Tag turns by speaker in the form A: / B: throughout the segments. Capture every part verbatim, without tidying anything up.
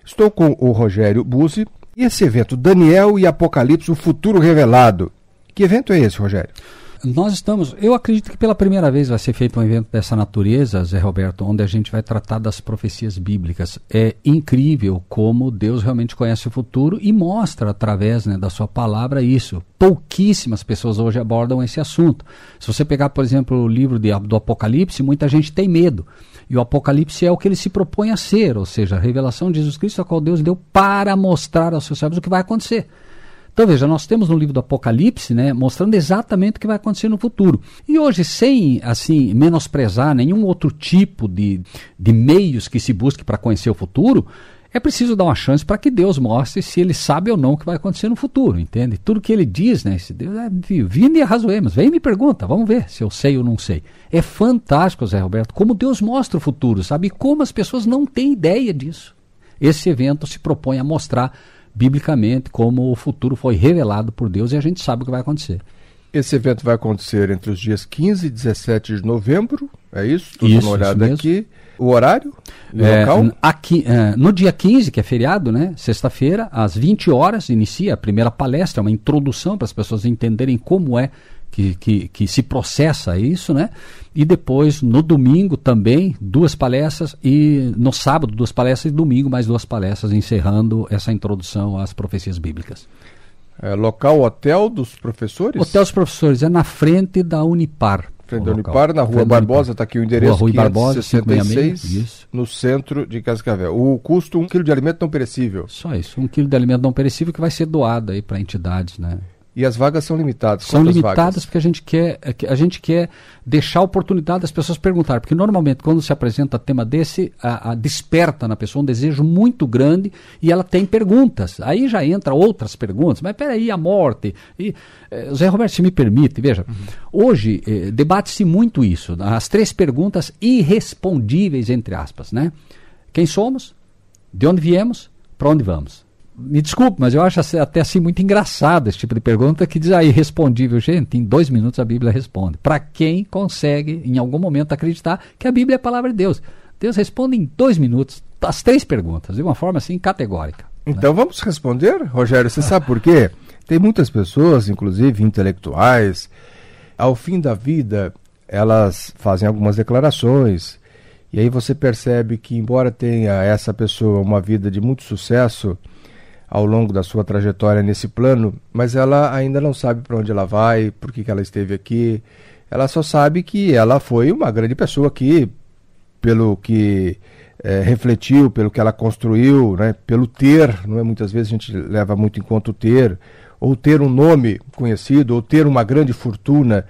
A: Estou com o Rogério Buzzi e esse evento Daniel e Apocalipse, o futuro revelado. Que evento é esse, Rogério?
B: Nós estamos, eu acredito que pela primeira vez vai ser feito um evento dessa natureza, Zé Roberto, onde a gente vai tratar das profecias bíblicas. É incrível como Deus realmente conhece o futuro e mostra através, né, da sua palavra isso. Pouquíssimas pessoas hoje abordam esse assunto. Se você pegar, por exemplo, o livro de, do Apocalipse, muita gente tem medo. E o Apocalipse é o que ele se propõe a ser, ou seja, a revelação de Jesus Cristo, a qual Deus deu para mostrar aos seus servos o que vai acontecer. Então veja, nós temos no livro do Apocalipse, né, mostrando exatamente o que vai acontecer no futuro. E hoje, sem assim menosprezar nenhum outro tipo de, de meios que se busque para conhecer o futuro, é preciso dar uma chance para que Deus mostre se ele sabe ou não o que vai acontecer no futuro, entende? Tudo que ele diz, né, esse Deus é, vindo e arrazoemos, vem e me pergunta, vamos ver se eu sei ou não sei. É fantástico, Zé Roberto, como Deus mostra o futuro, sabe? E como as pessoas não têm ideia disso. Esse evento se propõe a mostrar biblicamente como o futuro foi revelado por Deus e a gente sabe o que vai acontecer.
A: Esse evento vai acontecer entre os dias quinze e dezessete de novembro, é isso? Estou
B: dando
A: uma olhada aqui. O horário? O é, local?
B: Aqui, é, no dia quinze, que é feriado, né? Sexta-feira, às vinte horas, inicia a primeira palestra, uma introdução para as pessoas entenderem como é que, que, que se processa isso, né? E depois, no domingo também, duas palestras, e no sábado duas palestras, e domingo mais duas palestras, encerrando essa introdução às profecias bíblicas.
A: É, local, Hotel dos Professores?
B: Hotel dos Professores, é na frente da Unipar.
A: Frente da Unipar, na Rua Barbosa, está aqui o endereço,
B: Rua Barbosa,
A: quinhentos e sessenta e seis, no centro de Cascavel. O custo, um quilo de alimento não perecível.
B: Só isso, um quilo de alimento não perecível que vai ser doado aí para entidades, né?
A: E as vagas são limitadas?
B: São
A: Quantas
B: limitadas
A: vagas?
B: Porque a gente, quer, a gente quer deixar a oportunidade das pessoas perguntarem, porque normalmente quando se apresenta tema desse, a, a desperta na pessoa um desejo muito grande e ela tem perguntas. Aí já entra outras perguntas, mas peraí, a morte? E, eh, Zé Roberto, se me permite, veja, uhum. hoje eh, debate-se muito isso, as três perguntas irrespondíveis, entre aspas, né? Quem somos? De onde viemos? Para onde vamos? Me desculpe, mas eu acho até assim muito engraçado esse tipo de pergunta que diz aí, respondível. Gente, em dois minutos a Bíblia responde. Para quem consegue, em algum momento, acreditar que a Bíblia é a palavra de Deus. Deus responde em dois minutos as três perguntas, de uma forma assim categórica.
A: Então né? Vamos responder, Rogério. Você sabe por quê? Tem muitas pessoas, inclusive intelectuais, ao fim da vida, elas fazem algumas declarações. E aí você percebe que, embora tenha essa pessoa uma vida de muito sucesso ao longo da sua trajetória nesse plano, mas ela ainda não sabe para onde ela vai, por que que ela esteve aqui. Ela só sabe que ela foi uma grande pessoa que, pelo que é, refletiu, pelo que ela construiu, né, pelo ter, não é? Muitas vezes a gente leva muito em conta o ter, ou ter um nome conhecido, ou ter uma grande fortuna.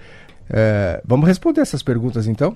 A: É, vamos responder essas perguntas então?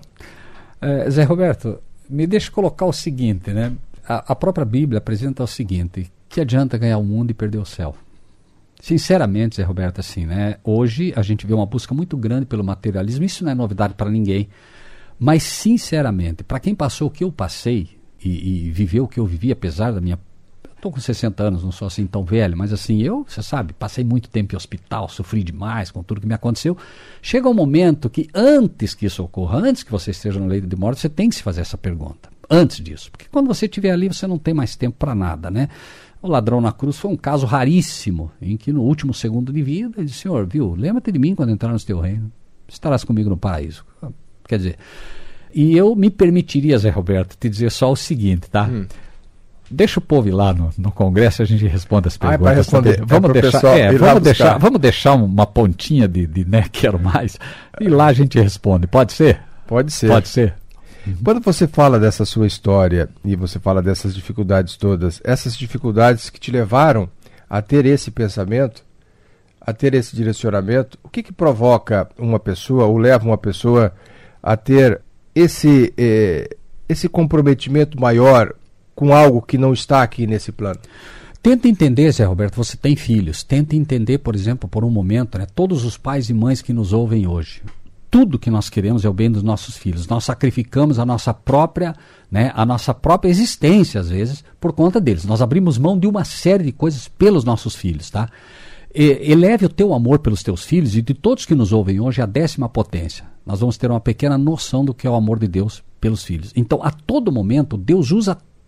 B: É, Zé Roberto, me deixa colocar o seguinte, né? A, a própria Bíblia apresenta o seguinte: que adianta ganhar o mundo e perder o céu? Sinceramente, Zé Roberto, assim, né? Hoje a gente vê uma busca muito grande pelo materialismo, isso não é novidade para ninguém, mas sinceramente, para quem passou o que eu passei e, e viveu o que eu vivi, apesar da minha... Estou com sessenta anos, não sou assim tão velho, mas assim, eu, você sabe, passei muito tempo em hospital, sofri demais com tudo que me aconteceu. Chega um momento que antes que isso ocorra, antes que você esteja no leito de morte, você tem que se fazer essa pergunta. Antes disso, porque quando você estiver ali, você não tem mais tempo para nada, né? O ladrão na cruz foi um caso raríssimo, em que no último segundo de vida, ele disse: Senhor, viu, lembra-te de mim quando entrar no teu reino, estarás comigo no paraíso. Quer dizer, e eu me permitiria, Zé Roberto, te dizer só o seguinte, tá? Hum. Deixa o povo ir lá no, no Congresso e a gente responde as perguntas. Ah, é responder. Tá? Vamos, é deixar, é, vamos, deixar, vamos deixar uma pontinha de, de né, quero mais, e lá a gente responde. Pode ser?
A: Pode ser.
B: Pode ser.
A: Uhum. Quando você fala dessa sua história e você fala dessas dificuldades todas, essas dificuldades que te levaram a ter esse pensamento, a ter esse direcionamento, o que que provoca uma pessoa ou leva uma pessoa a ter esse, eh, esse comprometimento maior com algo que não está aqui nesse plano?
B: Tenta entender, Zé Roberto, você tem filhos, tenta entender, por exemplo, por um momento, né, todos os pais e mães que nos ouvem hoje. Tudo que nós queremos é o bem dos nossos filhos. Nós sacrificamos a nossa própria, né, a nossa própria existência, às vezes, por conta deles. Nós abrimos mão de uma série de coisas pelos nossos filhos, tá? E, eleve o teu amor pelos teus filhos e de todos que nos ouvem hoje à décima potência. Nós vamos ter uma pequena noção do que é o amor de Deus pelos filhos. Então, a todo momento, Deus usa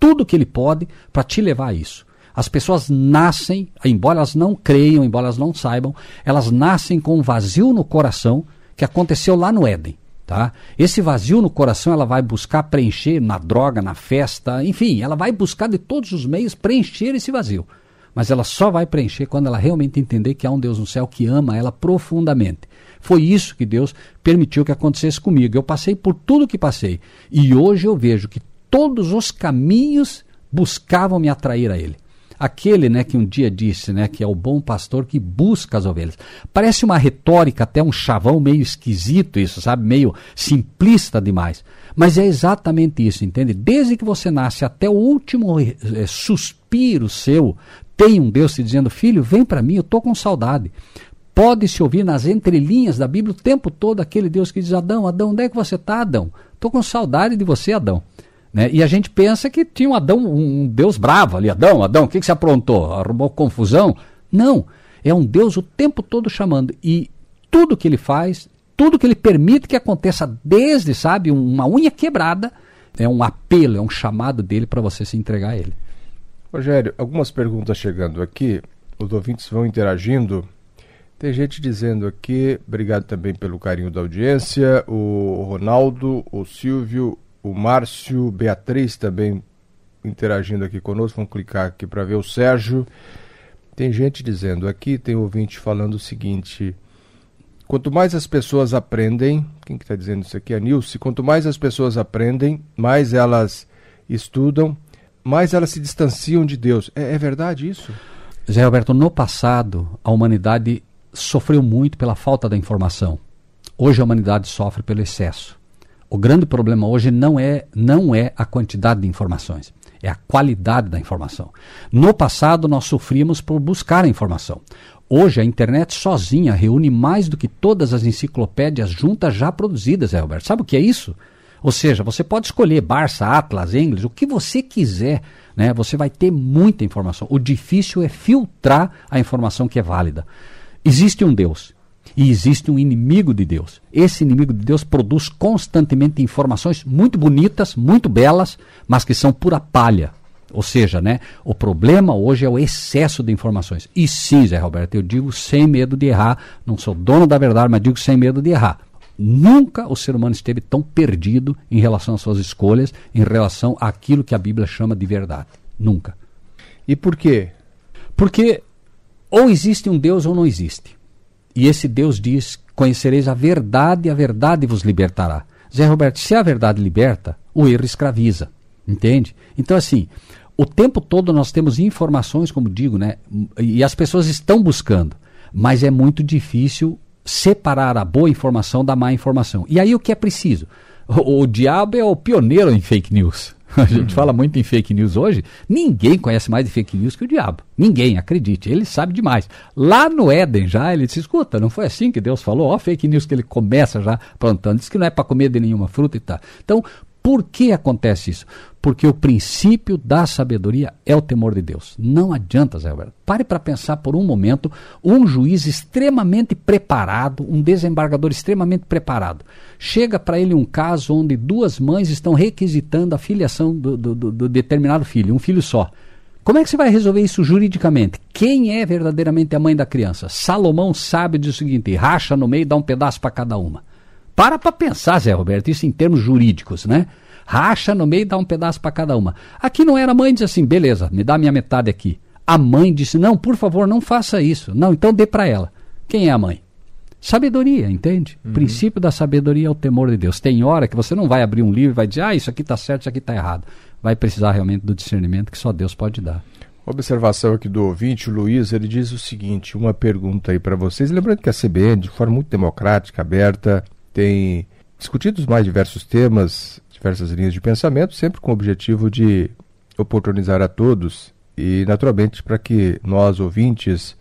B: tudo que ele pode para te levar a isso. As pessoas nascem, embora elas não creiam, embora elas não saibam, elas nascem com um vazio no coração que aconteceu lá no Éden. Tá? Esse vazio no coração ela vai buscar preencher na droga, na festa, enfim, ela vai buscar de todos os meios preencher esse vazio. Mas ela só vai preencher quando ela realmente entender que há um Deus no céu que ama ela profundamente. Foi isso que Deus permitiu que acontecesse comigo. Eu passei por tudo que passei. E hoje eu vejo que todos os caminhos buscavam me atrair a Ele. Aquele, né, que um dia disse, né, que é o bom pastor que busca as ovelhas. Parece uma retórica, até um chavão meio esquisito isso, sabe? Meio simplista demais. Mas é exatamente isso, entende? Desde que você nasce até o último é, suspiro seu, tem um Deus te dizendo, filho, vem para mim, eu estou com saudade. Pode-se ouvir nas entrelinhas da Bíblia o tempo todo aquele Deus que diz, Adão, Adão, onde é que você está, Adão? Estou com saudade de você, Adão. Né? E a gente pensa que tinha um Adão, um Deus bravo ali, Adão, Adão, o que, que você aprontou? Arrumou confusão? Não, é um Deus o tempo todo chamando. E tudo que ele faz, tudo que ele permite que aconteça, desde, sabe, uma unha quebrada, é um apelo, é um chamado dele para você se entregar a ele.
A: Rogério, algumas perguntas chegando aqui, os ouvintes vão interagindo. Tem gente dizendo aqui, obrigado também pelo carinho da audiência, o Ronaldo, o Silvio, o Márcio, Beatriz também interagindo aqui conosco, vamos clicar aqui para ver o Sérgio. Tem gente dizendo aqui, tem ouvinte falando o seguinte, quanto mais as pessoas aprendem, quem que está dizendo isso aqui? A Nilce, quanto mais as pessoas aprendem, mais elas estudam, mais elas se distanciam de Deus. É, é verdade isso?
B: Zé Roberto, no passado, a humanidade sofreu muito pela falta da informação. Hoje a humanidade sofre pelo excesso. O grande problema hoje não é, não é a quantidade de informações, é a qualidade da informação. No passado nós sofríamos por buscar a informação. Hoje a internet sozinha reúne mais do que todas as enciclopédias juntas já produzidas, Zé Roberto. Sabe o que é isso? Ou seja, você pode escolher Barça, Atlas, Engels, o que você quiser, né? Você vai ter muita informação. O difícil é filtrar a informação que é válida. Existe um Deus e existe um inimigo de Deus. Esse inimigo de Deus produz constantemente informações muito bonitas, muito belas, mas que são pura palha. Ou seja, né, o problema hoje é o excesso de informações. E sim, Zé Roberto, eu digo sem medo de errar, não sou dono da verdade, mas digo sem medo de errar. Nunca o ser humano esteve tão perdido em relação às suas escolhas, em relação àquilo que a Bíblia chama de verdade. Nunca.
A: E por quê?
B: Porque ou existe um Deus ou não existe. E esse Deus diz, conhecereis a verdade e a verdade vos libertará. Zé Roberto, se a verdade liberta, o erro escraviza. Entende? Então assim, o tempo todo nós temos informações, como digo, né? E as pessoas estão buscando. Mas é muito difícil separar a boa informação da má informação. E aí o que é preciso? O, o diabo é o pioneiro em fake news. A gente uhum. fala muito em fake news hoje. Ninguém conhece mais de fake news que o diabo. Ninguém, acredite. Ele sabe demais. Lá no Éden já, ele disse, escuta, não foi assim que Deus falou? Ó, fake news que ele começa já plantando. Diz que não é para comer de nenhuma fruta e tal. Então, por que acontece isso? Porque o princípio da sabedoria é o temor de Deus. Não adianta, Zé Roberto. Pare para pensar por um momento, um juiz extremamente preparado, um desembargador extremamente preparado. Chega para ele um caso onde duas mães estão requisitando a filiação do, do, do, do determinado filho, um filho só. Como é que você vai resolver isso juridicamente? Quem é verdadeiramente a mãe da criança? Salomão sabe disso o seguinte, racha no meio e dá um pedaço para cada uma. Para para pensar, Zé Roberto, isso em termos jurídicos, né? Racha no meio e dá um pedaço para cada uma. Aqui não era a mãe, disse assim, beleza, me dá a minha metade aqui. A mãe disse, não, por favor, não faça isso. Não, então dê para ela. Quem é a mãe? Sabedoria, entende? Uhum. O princípio da sabedoria é o temor de Deus. Tem hora que você não vai abrir um livro e vai dizer, ah, isso aqui está certo, isso aqui está errado. Vai precisar realmente do discernimento que só Deus pode dar.
A: Observação aqui do ouvinte, o Luiz, ele diz o seguinte, uma pergunta aí para vocês. Lembrando que a C B N, de forma muito democrática, aberta, tem discutido os mais diversos temas, diversas linhas de pensamento, sempre com o objetivo de oportunizar a todos e, naturalmente, para que nós, ouvintes,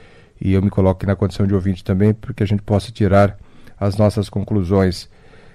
A: e eu me coloque na condição de ouvinte também, para que a gente possa tirar as nossas conclusões.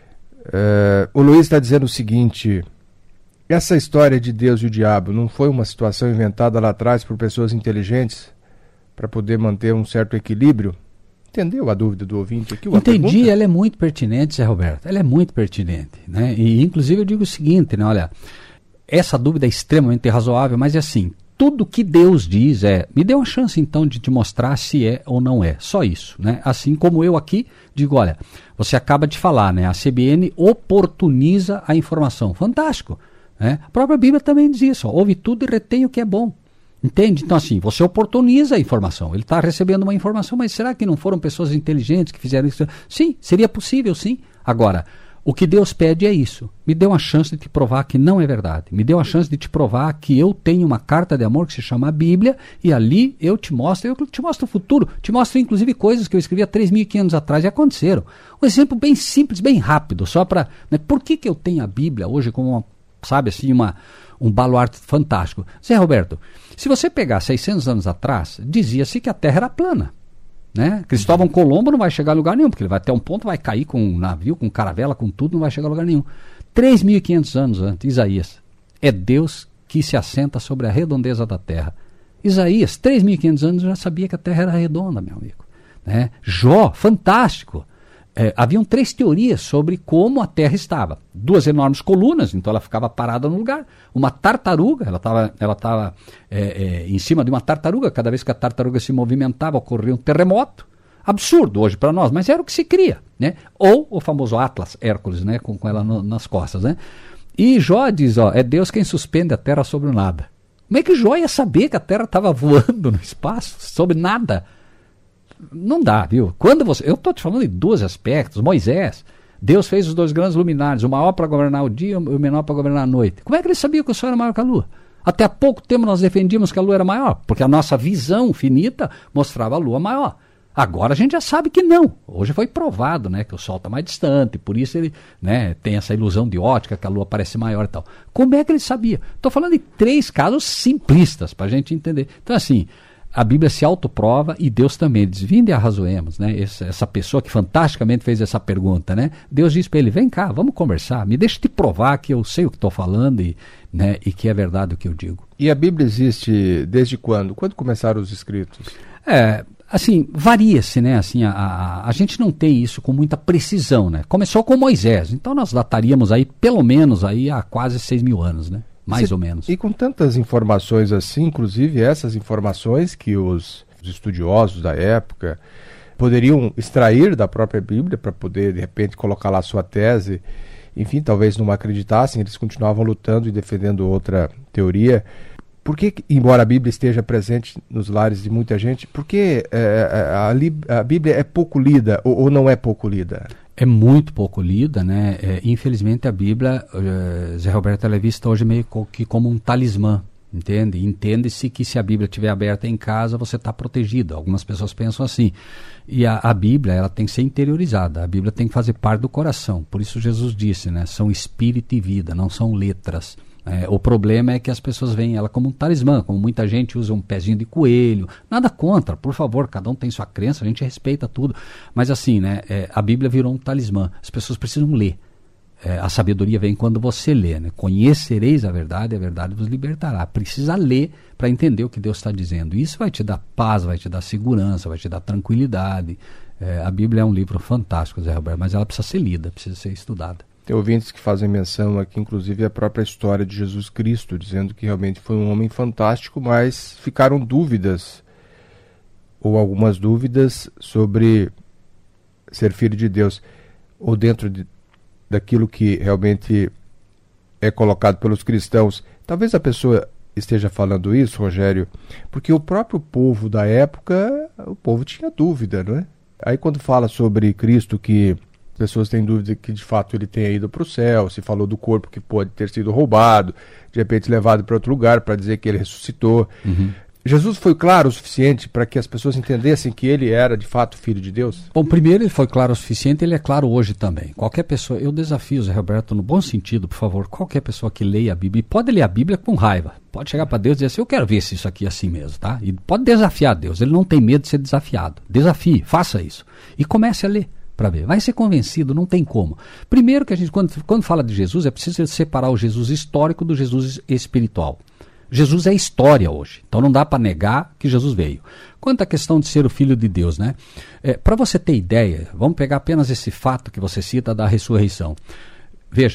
A: Uh, o Luiz está dizendo o seguinte, essa história de Deus e o diabo não foi uma situação inventada lá atrás por pessoas inteligentes para poder manter um certo equilíbrio? Entendeu a dúvida do ouvinte aqui?
B: Entendi, pergunta? Ela é muito pertinente, Zé Roberto. Ela é muito pertinente, né? E inclusive eu digo o seguinte, né? Olha, essa dúvida é extremamente razoável, mas é assim, tudo que Deus diz é, me dê uma chance então de te mostrar se é ou não é, só isso, né? Assim como eu aqui digo, olha, você acaba de falar, né? A C B N oportuniza a informação, fantástico, né? A própria Bíblia também diz isso, ó, ouve tudo e retém o que é bom, entende? Então assim, você oportuniza a informação, ele está recebendo uma informação, mas será que não foram pessoas inteligentes que fizeram isso? Sim, seria possível, sim. Agora, o que Deus pede é isso. Me dê uma chance de te provar que não é verdade. Me dê uma chance de te provar que eu tenho uma carta de amor que se chama Bíblia e ali eu te mostro, eu te mostro o futuro, te mostro inclusive coisas que eu escrevi há três mil e quinhentos anos atrás e aconteceram. Um exemplo bem simples, bem rápido, só para... Né, por que, que eu tenho a Bíblia hoje como, uma, sabe assim, uma, um baluarte fantástico? Zé Roberto, se você pegar seiscentos anos atrás, dizia-se que a Terra era plana. Né? Cristóvão Colombo não vai chegar a lugar nenhum, porque ele vai até um ponto, vai cair com um navio, com caravela, com tudo, não vai chegar a lugar nenhum. três mil e quinhentos anos antes, Isaías, é Deus que se assenta sobre a redondeza da terra. Isaías, três mil e quinhentos anos, já sabia que a terra era redonda, meu amigo. Né? Jó, fantástico. É, haviam três teorias sobre como a Terra estava. Duas enormes colunas, então ela ficava parada no lugar. Uma tartaruga, ela estava ela tava, é, é, em cima de uma tartaruga. Cada vez que a tartaruga se movimentava, ocorria um terremoto. Absurdo hoje para nós, mas era o que se cria. Né? Ou o famoso Atlas, Hércules, né? com, com ela no, nas costas. Né? E Jó diz, ó, é Deus quem suspende a Terra sobre o nada. Como é que Jó ia saber que a Terra estava voando no espaço, sobre nada? Não dá, viu? Quando você, eu estou te falando de dois aspectos. Moisés, Deus fez os dois grandes luminares, o maior para governar o dia e o menor para governar a noite. Como é que ele sabia que o sol era maior que a lua? Até há pouco tempo nós defendíamos que a lua era maior, porque a nossa visão finita mostrava a lua maior. Agora a gente já sabe que não. Hoje foi provado, né, que o sol está mais distante, por isso ele, né, tem essa ilusão de ótica, que a lua parece maior e tal. Como é que ele sabia? Estou falando de três casos simplistas para a gente entender. Então assim, a Bíblia se autoprova e Deus também diz, vinde e arrazoemos, né? Essa, essa pessoa que fantasticamente fez essa pergunta, né? Deus diz para ele, vem cá, vamos conversar, me deixa te provar que eu sei o que estou falando e, né, e que é verdade o que eu digo.
A: E a Bíblia existe desde quando? Quando começaram os escritos?
B: É, assim, varia-se, né? Assim, a, a, a gente não tem isso com muita precisão, né? Começou com Moisés, então nós dataríamos aí pelo menos aí há quase seis mil anos, né? Mais
A: Cê,
B: ou menos.
A: E com tantas informações assim, inclusive essas informações que os, os estudiosos da época poderiam extrair da própria Bíblia para poder, de repente, colocar lá a sua tese, enfim, talvez não acreditassem, eles continuavam lutando e defendendo outra teoria. Por que, embora a Bíblia esteja presente nos lares de muita gente, por que é, a, a Bíblia é pouco lida ou, ou não é pouco lida?
B: É muito pouco lida, né? É, infelizmente a Bíblia, uh, Zé Roberto, ela é vista hoje meio co que como um talismã, entende? Entende-se que se a Bíblia estiver aberta em casa, você está protegido. Algumas pessoas pensam assim. E a, a Bíblia, ela tem que ser interiorizada. A Bíblia tem que fazer parte do coração. Por isso Jesus disse, né? São espírito e vida, não são letras. É, o problema é que as pessoas veem ela como um talismã, como muita gente usa um pezinho de coelho. Nada contra, por favor, cada um tem sua crença, a gente respeita tudo. Mas assim, né, é, a Bíblia virou um talismã, as pessoas precisam ler. É, a sabedoria vem quando você lê, né? Conhecereis a verdade e a verdade vos libertará. Precisa ler para entender o que Deus está dizendo. Isso vai te dar paz, vai te dar segurança, vai te dar tranquilidade. É, a Bíblia é um livro fantástico, Zé Roberto, mas ela precisa ser lida, precisa ser estudada.
A: Tem ouvintes que fazem menção aqui, inclusive, à própria história de Jesus Cristo, dizendo que realmente foi um homem fantástico, mas ficaram dúvidas, ou algumas dúvidas, sobre ser filho de Deus, ou dentro de, daquilo que realmente é colocado pelos cristãos. Talvez a pessoa esteja falando isso, Rogério, porque o próprio povo da época, o povo tinha dúvida, não é? Aí quando fala sobre Cristo, que pessoas têm dúvida que de fato ele tenha ido para o céu, se falou do corpo que pode ter sido roubado, de repente levado para outro lugar para dizer que ele ressuscitou. Uhum. Jesus foi claro o suficiente para que as pessoas entendessem que ele era de fato filho de Deus?
B: Bom, primeiro ele foi claro o suficiente, ele é claro hoje também. Qualquer pessoa, eu desafio, Zé Roberto, no bom sentido, por favor, qualquer pessoa que leia a Bíblia, e pode ler a Bíblia com raiva, pode chegar para Deus e dizer assim, eu quero ver se isso aqui é assim mesmo, tá? E pode desafiar Deus, ele não tem medo de ser desafiado. Desafie, faça isso. E comece a ler. Para ver, vai ser convencido, não tem como. Primeiro que a gente, quando, quando fala de Jesus, é preciso separar o Jesus histórico do Jesus espiritual. Jesus é história hoje, então não dá para negar que Jesus veio. Quanto à questão de ser o Filho de Deus, né? É, para você ter ideia, vamos pegar apenas esse fato que você cita da ressurreição. Veja,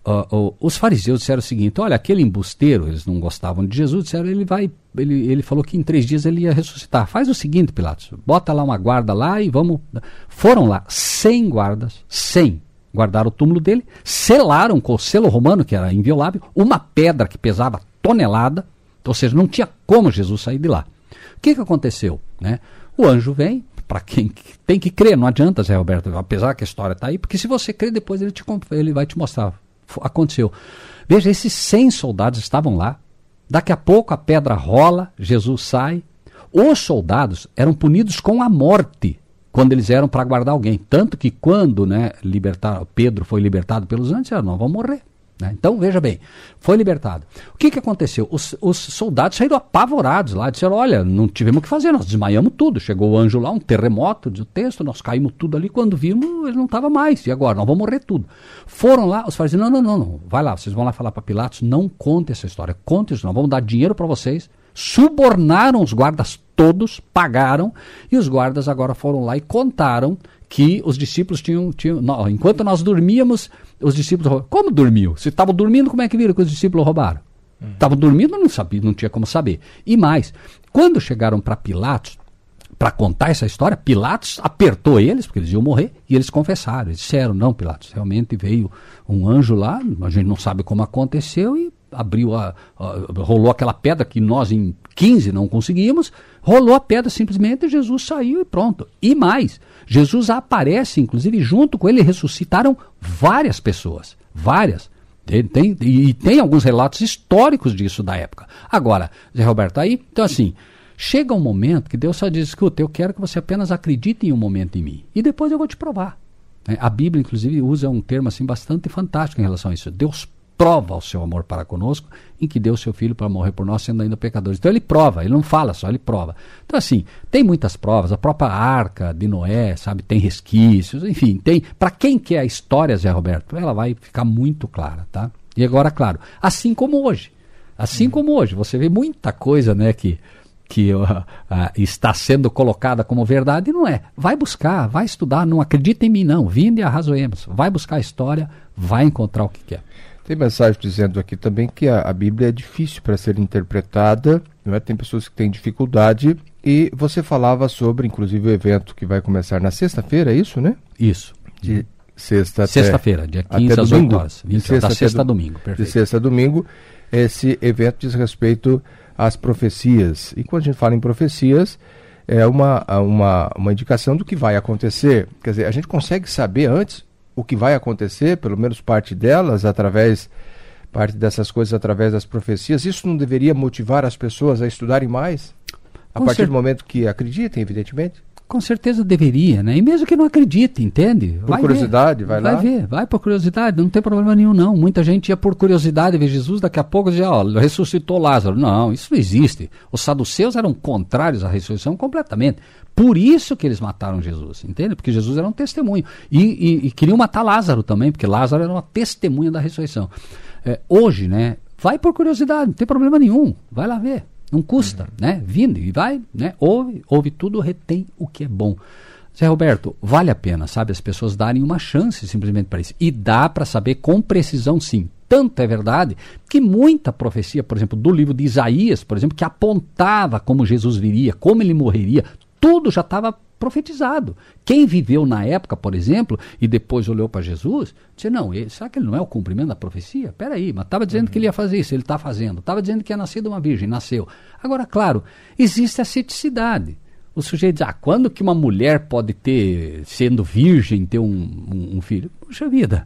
B: uh, uh, os fariseus disseram o seguinte: olha, aquele embusteiro, eles não gostavam de Jesus, disseram, ele vai, ele, ele falou que em três dias ele ia ressuscitar. Faz o seguinte, Pilatos, bota lá uma guarda lá e vamos... Foram lá, cem guardas, cem, guardaram o túmulo dele, selaram com o selo romano, que era inviolável, uma pedra que pesava tonelada, ou seja, não tinha como Jesus sair de lá. O que, que aconteceu? Né? O anjo vem, para quem tem que crer, não adianta, Zé Roberto, apesar que a história está aí, porque se você crer, depois ele, te, ele vai te mostrar. Aconteceu. Veja, esses cem soldados estavam lá, daqui a pouco a pedra rola, Jesus sai. Os soldados eram punidos com a morte quando eles eram para guardar alguém. Tanto que quando, né, libertar, Pedro foi libertado pelos anjos, disseram, não, vamos morrer. Né? Então, veja bem, foi libertado. O que, que aconteceu? Os, os soldados saíram apavorados lá, disseram, olha, não tivemos o que fazer, nós desmaiamos tudo. Chegou o anjo lá, um terremoto, diz o texto, nós caímos tudo ali, quando vimos, ele não estava mais. E agora? Nós vamos morrer tudo. Foram lá, os fariseus, não, não, não, não, vai lá, vocês vão lá falar para Pilatos, não conte essa história, conte isso, nós vamos dar dinheiro para vocês. Subornaram os guardas todos, pagaram, e os guardas agora foram lá e contaram que os discípulos tinham... tinham não, enquanto nós dormíamos, os discípulos roubaram. Como dormiu? Se estavam dormindo, como é que viram que os discípulos roubaram? Estavam uhum. dormindo, não sabia, não tinha como saber. E mais, quando chegaram para Pilatos, para contar essa história, Pilatos apertou eles, porque eles iam morrer, e eles confessaram. Eles disseram, não, Pilatos, realmente veio um anjo lá, a gente não sabe como aconteceu, e abriu a, a, rolou aquela pedra que nós em quinze não conseguimos, rolou a pedra simplesmente, Jesus saiu e pronto. E mais, Jesus aparece, inclusive junto com ele ressuscitaram várias pessoas, várias. Tem, tem, e tem alguns relatos históricos disso da época. Agora, Zé Roberto, aí, então assim, chega um momento que Deus só diz, escuta, eu quero que você apenas acredite em um momento em mim, e depois eu vou te provar. A Bíblia, inclusive, usa um termo assim bastante fantástico em relação a isso. Deus prova o seu amor para conosco, em que deu o seu filho para morrer por nós, sendo ainda pecadores. Então ele prova, ele não fala só, ele prova. Então assim, tem muitas provas, a própria arca de Noé, sabe, tem resquícios, enfim, tem, para quem quer a história, Zé Roberto, ela vai ficar muito clara, tá? E agora, claro, assim como hoje, assim hum. como hoje, você vê muita coisa, né, que, que uh, uh, está sendo colocada como verdade, e não é. Vai buscar, vai estudar, não acredita em mim não, vinde e arrazoemos, vai buscar a história, vai encontrar o que quer.
A: Tem mensagem dizendo aqui também que a, a Bíblia é difícil para ser interpretada, não é? Tem pessoas que têm dificuldade, e você falava sobre, inclusive, o evento que vai começar na sexta-feira, é isso, né?
B: Isso.
A: De sexta
B: Sexta-feira, dia quinze às oito horas. vinte, de sexta, da sexta a domingo, perfeito.
A: De sexta a domingo, esse evento diz respeito às profecias. E quando a gente fala em profecias, é uma, uma, uma indicação do que vai acontecer. Quer dizer, a gente consegue saber antes o que vai acontecer, pelo menos parte delas, através, parte dessas coisas através das profecias. Isso não deveria motivar as pessoas a estudarem mais? A Com partir cer- do momento que acreditem, evidentemente?
B: Com certeza deveria, né? E mesmo que não acredite, entende?
A: Por vai curiosidade, ver. vai lá?
B: Vai ver, vai por curiosidade, não tem problema nenhum não. Muita gente ia por curiosidade ver Jesus, daqui a pouco dizia, ó, ressuscitou Lázaro. Não, isso não existe. Os saduceus eram contrários à ressurreição completamente. Por isso que eles mataram Jesus, entende? Porque Jesus era um testemunho. E, e, e queriam matar Lázaro também, porque Lázaro era uma testemunha da ressurreição. É, hoje, né, vai por curiosidade, não tem problema nenhum, vai lá ver. Não custa, uhum. né? Vindo e vai, né? Ouve, ouve tudo, retém o que é bom. Zé Roberto, vale a pena, sabe, as pessoas darem uma chance simplesmente para isso. E dá para saber com precisão, sim. Tanto é verdade que muita profecia, por exemplo, do livro de Isaías, por exemplo, que apontava como Jesus viria, como ele morreria, tudo já estava profetizado. Quem viveu na época, por exemplo, e depois olhou para Jesus, disse, não, ele, será que ele não é o cumprimento da profecia? Espera aí, mas estava dizendo uhum. que ele ia fazer isso, ele está fazendo. Estava dizendo que ia nascer de uma virgem, nasceu. Agora, claro, existe a ceticidade. O sujeito diz, ah, quando que uma mulher pode ter, sendo virgem, ter um, um, um filho? Puxa vida,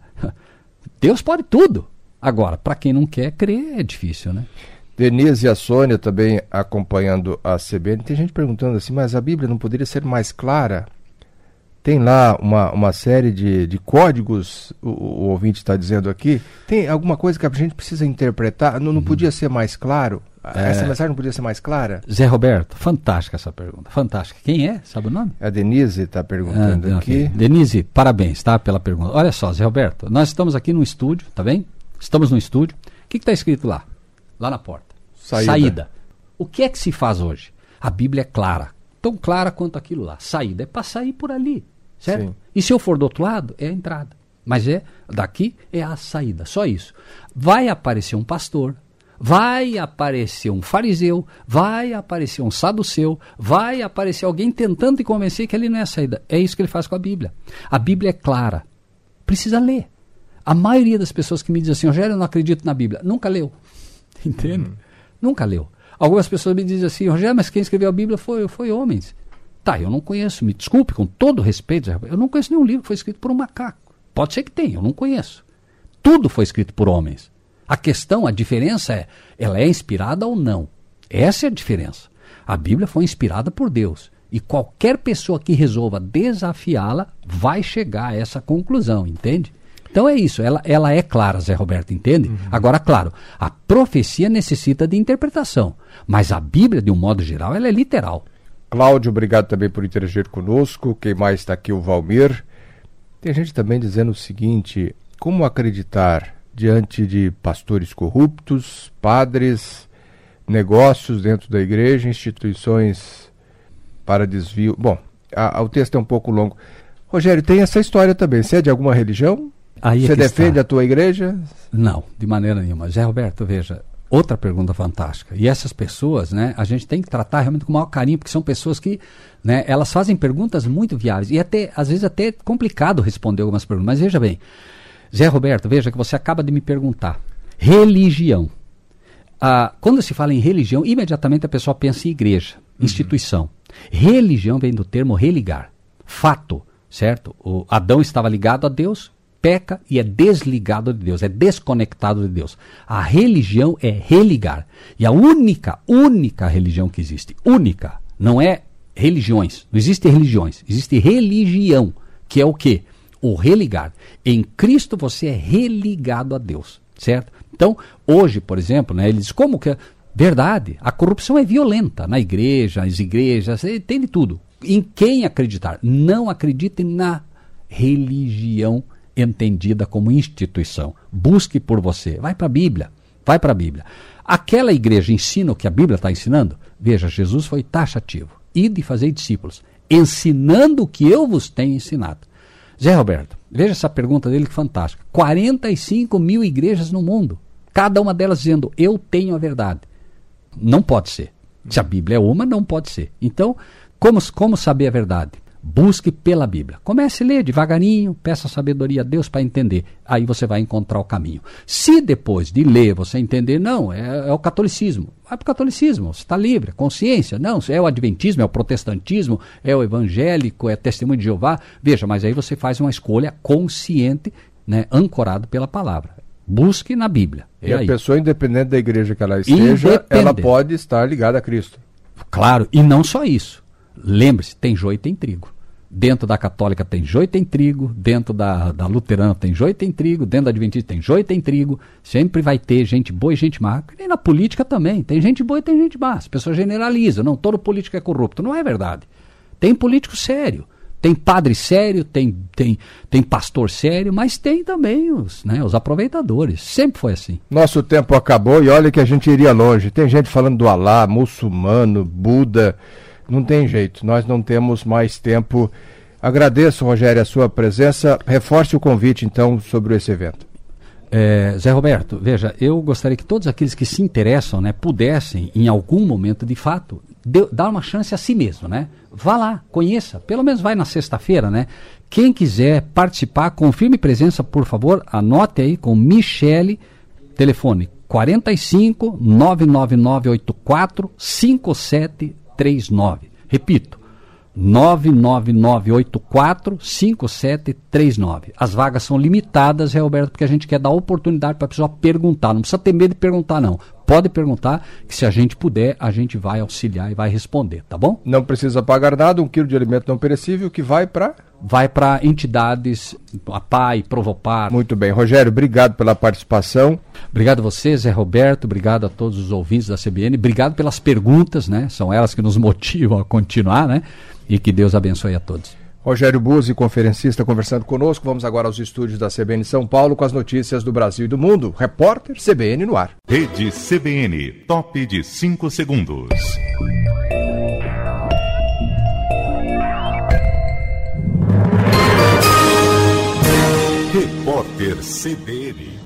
B: Deus pode tudo. Agora, para quem não quer crer, é difícil, né?
A: Denise e a Sônia também acompanhando a C B N. Tem gente perguntando assim, mas a Bíblia não poderia ser mais clara? Tem lá uma, uma série de, de códigos, o, o ouvinte está dizendo aqui. Tem alguma coisa que a gente precisa interpretar? Não, não podia ser mais claro? É... Essa mensagem não podia ser mais clara?
B: Zé Roberto, fantástica essa pergunta, fantástica. Quem é? Sabe o nome?
A: A Denise está perguntando ah, aqui.
B: Okay. Denise, parabéns, tá, pela pergunta. Olha só, Zé Roberto, nós estamos aqui no estúdio, tá bem? Estamos no estúdio. O que está escrito lá? Lá na porta. Saída. Saída. O que é que se faz hoje? A Bíblia é clara, tão clara quanto aquilo lá. Saída é para sair por ali, certo? Sim. E se eu for do outro lado, é a entrada. Mas é, daqui é a saída, só isso. Vai aparecer um pastor, vai aparecer um fariseu, vai aparecer um saduceu, vai aparecer alguém tentando te convencer que ali não é a saída. É isso que ele faz com a Bíblia. A Bíblia é clara. Precisa ler. A maioria das pessoas que me dizem assim, Rogério, eu não acredito na Bíblia, nunca leu. Entende? Uhum. Nunca leu. Algumas pessoas me dizem assim, Rogério, mas quem escreveu a Bíblia foi, foi homens. Tá, eu não conheço, me desculpe, com todo respeito, eu não conheço nenhum livro que foi escrito por um macaco. Pode ser que tenha, eu não conheço. Tudo foi escrito por homens. A questão, a diferença é, ela é inspirada ou não. Essa é a diferença. A Bíblia foi inspirada por Deus. E qualquer pessoa que resolva desafiá-la vai chegar a essa conclusão, entende? Então é isso, ela, ela é clara, Zé Roberto, entende? Uhum. Agora, claro, a profecia necessita de interpretação, mas a Bíblia, de um modo geral, ela é literal.
A: Cláudio, obrigado também por interagir conosco. Quem mais está aqui? O Valmir. Tem gente também dizendo o seguinte, como acreditar diante de pastores corruptos, padres, negócios dentro da igreja, instituições para desvio... Bom, a, a, o texto é um pouco longo. Rogério, tem essa história também. Você é de alguma religião? Aí Você é defende está. a tua igreja?
B: Não, de maneira nenhuma. Zé Roberto, veja, outra pergunta fantástica. E essas pessoas, né, a gente tem que tratar realmente com o maior carinho, porque são pessoas que, né, elas fazem perguntas muito viáveis. E até, às vezes até é complicado responder algumas perguntas. Mas veja bem, Zé Roberto, veja que você acaba de me perguntar. Religião. Ah, quando se fala em religião, imediatamente a pessoa pensa em igreja, uhum. instituição. Religião vem do termo religar. Fato, certo? O Adão estava ligado a Deus, peca e é desligado de Deus, é desconectado de Deus. A religião é religar. E a única, única religião que existe, única, não é religiões, não existe religiões, existe religião, que é o quê? O religar. Em Cristo você é religado a Deus, certo? Então, hoje, por exemplo, né, ele diz, como que é? Verdade, a corrupção é violenta na igreja, nas igrejas, tem de tudo. Em quem acreditar? Não acredite na religião entendida como instituição. Busque por você. Vai para a Bíblia. Vai para a Bíblia. Aquela igreja ensina o que a Bíblia está ensinando? Veja, Jesus foi taxativo. Ide fazer discípulos, ensinando o que eu vos tenho ensinado. Zé Roberto, veja essa pergunta dele que fantástica. quarenta e cinco mil igrejas no mundo. Cada uma delas dizendo, eu tenho a verdade. Não pode ser. Se a Bíblia é uma, não pode ser. Então, como, como saber a verdade? Busque pela Bíblia. Comece a ler devagarinho, peça sabedoria a Deus para entender. Aí você vai encontrar o caminho. Se depois de ler você entender, não, é, é o catolicismo. Vai para o catolicismo, você está livre. Consciência, não, é o adventismo, é o protestantismo, é o evangélico, é o testemunho de Jeová. Veja, mas aí você faz uma escolha consciente, né, ancorado pela palavra. Busque na Bíblia.
A: E a pessoa, independente da igreja que ela esteja, ela pode estar ligada a Cristo.
B: Claro, e não só isso. Lembre-se, tem joio e tem trigo. Dentro da católica tem joio e tem trigo, dentro da, da luterana tem joio e tem trigo, dentro da adventista tem joio e tem trigo. Sempre vai ter gente boa e gente má. E na política também, tem gente boa e tem gente má. As pessoas generalizam, não, todo político é corrupto. Não é verdade. Tem político sério, tem padre sério, tem, tem, tem pastor sério, mas tem também os, né, os aproveitadores. Sempre foi assim.
A: Nosso tempo acabou e olha que a gente iria longe. Tem gente falando do Alá, muçulmano, Buda... Não tem jeito, nós não temos mais tempo. Agradeço, Rogério, a sua presença. Reforce o convite, então, sobre esse evento.
B: É, Zé Roberto, veja, eu gostaria que todos aqueles que se interessam, né, pudessem, em algum momento, de fato, de, dar uma chance a si mesmo, né? Vá lá, conheça, pelo menos vai na sexta-feira, né? Quem quiser participar, confirme presença, por favor, anote aí com Michele, telefone quarenta e cinco, nove nove nove oito quatro, cinco sete três nove. Repito, nove nove nove oito quatro, cinco sete três nove. As vagas são limitadas, Roberto, porque a gente quer dar oportunidade para a pessoa perguntar. Não precisa ter medo de perguntar, não. Pode perguntar, que se a gente puder, a gente vai auxiliar e vai responder, tá bom?
A: Não precisa pagar nada, um quilo de alimento não perecível que vai para...
B: Vai para entidades, a P A I, Provopar.
A: Muito bem. Rogério, obrigado pela participação.
B: Obrigado a você, Zé Roberto, obrigado a todos os ouvintes da C B N, obrigado pelas perguntas, né? São elas que nos motivam a continuar, né? E que Deus abençoe a todos.
A: Rogério Buzzi, conferencista, conversando conosco. Vamos agora aos estúdios da C B N São Paulo com as notícias do Brasil e do mundo. Repórter C B N no ar.
C: Rede C B N, top de cinco segundos. Repórter C B N.